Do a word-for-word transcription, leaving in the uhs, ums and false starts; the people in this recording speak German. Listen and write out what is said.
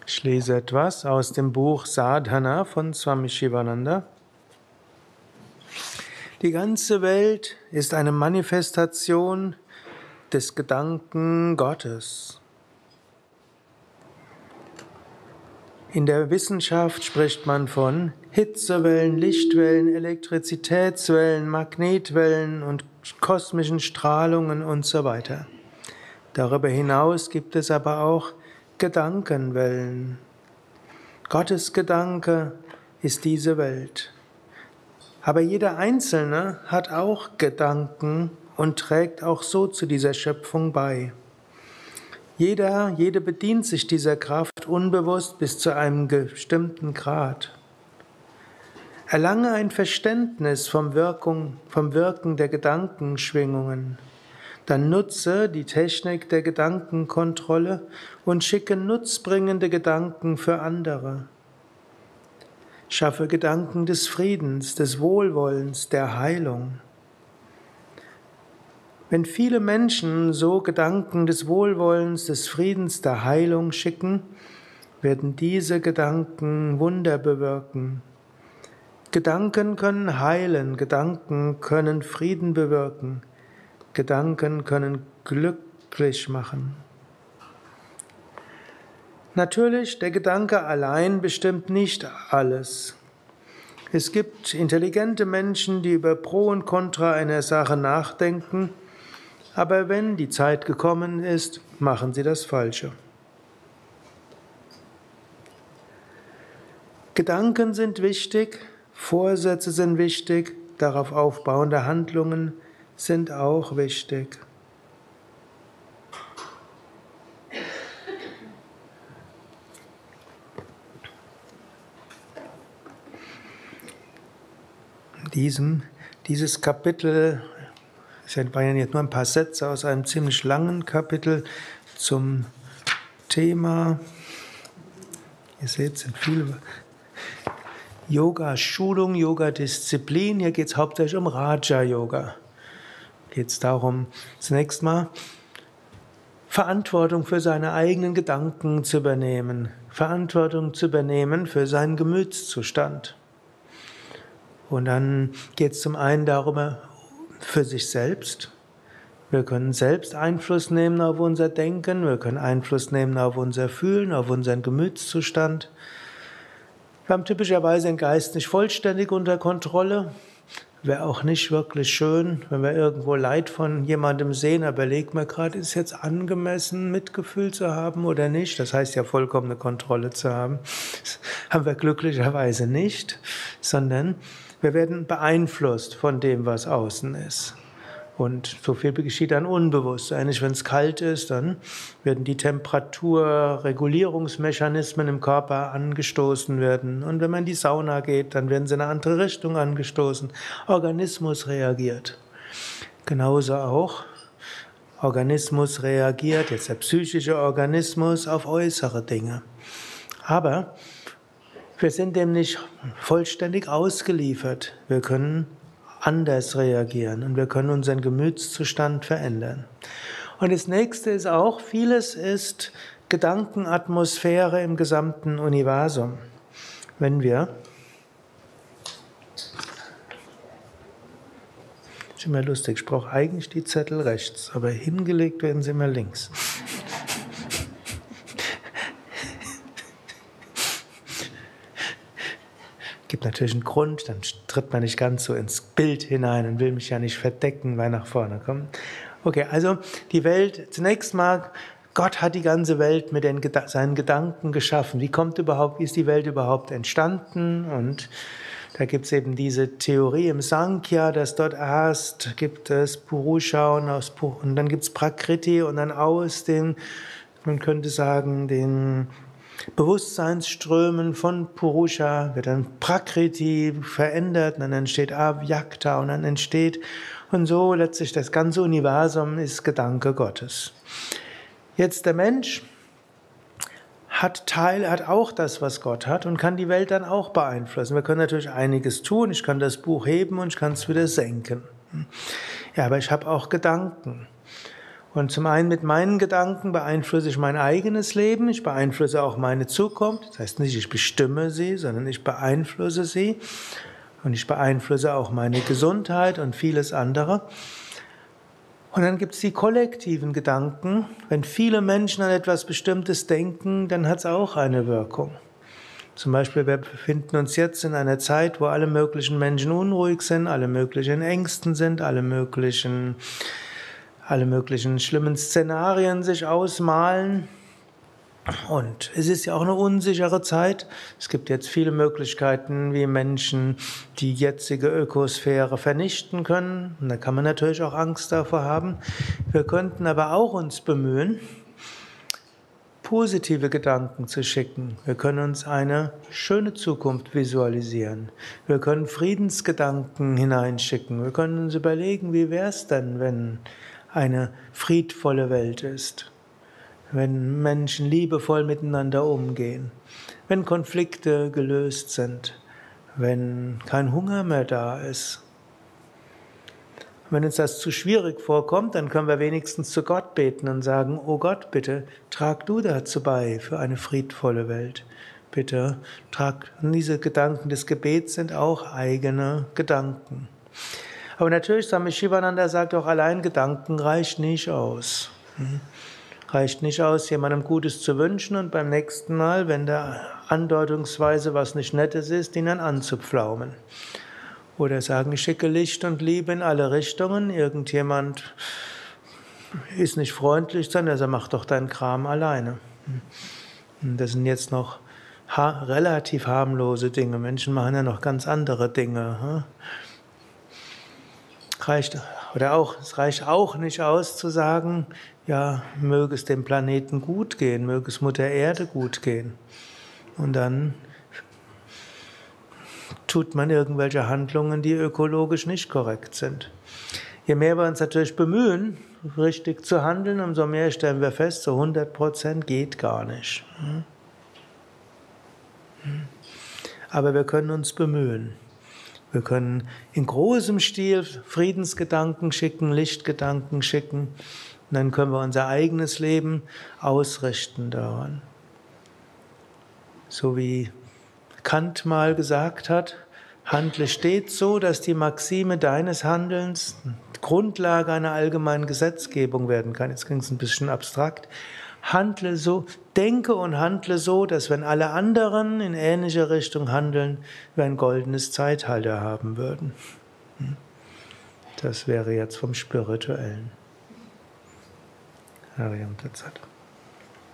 Ich lese etwas aus dem Buch Sadhana von Swami Shivananda. Die ganze Welt ist eine Manifestation des Gedanken Gottes. In der Wissenschaft spricht man von Hitzewellen, Lichtwellen, Elektrizitätswellen, Magnetwellen und kosmischen Strahlungen und so weiter. Darüber hinaus gibt es aber auch Gedankenwellen. Gottes Gedanke ist diese Welt. Aber jeder Einzelne hat auch Gedanken und trägt auch so zu dieser Schöpfung bei. Jeder, jede bedient sich dieser Kraft unbewusst bis zu einem bestimmten Grad. Erlange ein Verständnis vom, Wirkung, vom Wirken der Gedankenschwingungen. Dann nutze die Technik der Gedankenkontrolle und schicke nutzbringende Gedanken für andere. Schaffe Gedanken des Friedens, des Wohlwollens, der Heilung. Wenn viele Menschen so Gedanken des Wohlwollens, des Friedens, der Heilung schicken, werden diese Gedanken Wunder bewirken. Gedanken können heilen, Gedanken können Frieden bewirken, Gedanken können glücklich machen. Natürlich, der Gedanke allein bestimmt nicht alles. Es gibt intelligente Menschen, die über Pro und Contra einer Sache nachdenken, aber wenn die Zeit gekommen ist, machen sie das Falsche. Gedanken sind wichtig, Vorsätze sind wichtig, darauf aufbauende Handlungen sind auch wichtig. Diesem, dieses Kapitel, es waren jetzt nur ein paar Sätze aus einem ziemlich langen Kapitel zum Thema, ihr seht, es sind viele Yoga-Schulung, Yoga-Disziplin. Hier geht es hauptsächlich um Raja-Yoga. Geht es darum, zunächst mal Verantwortung für seine eigenen Gedanken zu übernehmen, Verantwortung zu übernehmen für seinen Gemütszustand. Und dann geht es zum einen darum, für sich selbst. Wir können selbst Einfluss nehmen auf unser Denken, wir können Einfluss nehmen auf unser Fühlen, auf unseren Gemütszustand. Wir haben typischerweise den Geist nicht vollständig unter Kontrolle. Wäre auch nicht wirklich schön, wenn wir irgendwo Leid von jemandem sehen, aber überlegt man gerade, ist es jetzt angemessen, Mitgefühl zu haben oder nicht? Das heißt ja, vollkommene Kontrolle zu haben. Das haben wir glücklicherweise nicht, sondern wir werden beeinflusst von dem, was außen ist. Und so viel geschieht dann unbewusst. Eigentlich, wenn es kalt ist, dann werden die Temperaturregulierungsmechanismen im Körper angestoßen werden. Und wenn man in die Sauna geht, dann werden sie in eine andere Richtung angestoßen. Organismus reagiert. Genauso auch Organismus reagiert, jetzt der psychische Organismus, auf äußere Dinge. Aber wir sind dem nicht vollständig ausgeliefert. Wir können anders reagieren und wir können unseren Gemütszustand verändern. Und das nächste ist auch, vieles ist Gedankenatmosphäre im gesamten Universum. Wenn wir, ist immer lustig, ich brauche eigentlich die Zettel rechts, aber hingelegt werden sie immer links. Gibt natürlich einen Grund, dann tritt man nicht ganz so ins Bild hinein und will mich ja nicht verdecken, weil nach vorne kommen. Okay, also die Welt, zunächst mal, Gott hat die ganze Welt mit den, seinen Gedanken geschaffen. Wie kommt überhaupt, wie ist die Welt überhaupt entstanden? Und da gibt es eben diese Theorie im Sankhya, dass dort erst gibt es Purusha und, aus, und dann gibt es Prakriti und dann aus den, man könnte sagen, den Bewusstseinsströmen von Purusha wird dann Prakriti verändert und dann entsteht Avyakta und dann entsteht und so letztlich das ganze Universum ist Gedanke Gottes. Jetzt der Mensch hat Teil, hat auch das, was Gott hat und kann die Welt dann auch beeinflussen. Wir können natürlich einiges tun, ich kann das Buch heben und ich kann es wieder senken. Ja, aber ich habe auch Gedanken. Und zum einen mit meinen Gedanken beeinflusse ich mein eigenes Leben, ich beeinflusse auch meine Zukunft. Das heißt nicht, ich bestimme sie, sondern ich beeinflusse sie. Und ich beeinflusse auch meine Gesundheit und vieles andere. Und dann gibt es die kollektiven Gedanken. Wenn viele Menschen an etwas Bestimmtes denken, dann hat es auch eine Wirkung. Zum Beispiel, wir befinden uns jetzt in einer Zeit, wo alle möglichen Menschen unruhig sind, alle möglichen Ängsten sind, alle möglichen, alle möglichen schlimmen Szenarien sich ausmalen. Und es ist ja auch eine unsichere Zeit. Es gibt jetzt viele Möglichkeiten, wie Menschen die jetzige Ökosphäre vernichten können. Und da kann man natürlich auch Angst davor haben. Wir könnten aber auch uns bemühen, positive Gedanken zu schicken. Wir können uns eine schöne Zukunft visualisieren. Wir können Friedensgedanken hineinschicken. Wir können uns überlegen, wie wäre es denn, wenn eine friedvolle Welt ist. Wenn Menschen liebevoll miteinander umgehen, wenn Konflikte gelöst sind, wenn kein Hunger mehr da ist. Wenn uns das zu schwierig vorkommt, dann können wir wenigstens zu Gott beten und sagen, oh Gott, bitte trag du dazu bei für eine friedvolle Welt. Bitte trag, diese Gedanken des Gebets sind auch eigene Gedanken. Aber natürlich, Swami Shivananda sagt auch, allein Gedanken reicht nicht aus. Reicht nicht aus, jemandem Gutes zu wünschen und beim nächsten Mal, wenn da andeutungsweise was nicht Nettes ist, ihn dann anzupflaumen. Oder sagen, ich schicke Licht und Liebe in alle Richtungen. Irgendjemand ist nicht freundlich, sondern also mach doch deinen Kram alleine. Und das sind jetzt noch ha- relativ harmlose Dinge. Menschen machen ja noch ganz andere Dinge. Hm? Reicht, oder auch, es reicht auch nicht aus zu sagen, ja, möge es dem Planeten gut gehen, möge es Mutter Erde gut gehen. Und dann tut man irgendwelche Handlungen, die ökologisch nicht korrekt sind. Je mehr wir uns natürlich bemühen, richtig zu handeln, umso mehr stellen wir fest, so hundert Prozent geht gar nicht. Aber wir können uns bemühen. Wir können in großem Stil Friedensgedanken schicken, Lichtgedanken schicken. Und dann können wir unser eigenes Leben ausrichten daran. So wie Kant mal gesagt hat, handle stets so, dass die Maxime deines Handelns Grundlage einer allgemeinen Gesetzgebung werden kann. Jetzt klingt es ein bisschen abstrakt. Handle so, denke und handle so, dass wenn alle anderen in ähnliche Richtung handeln, wir ein goldenes Zeitalter haben würden. Das wäre jetzt vom Spirituellen. Hariam Tat Sat.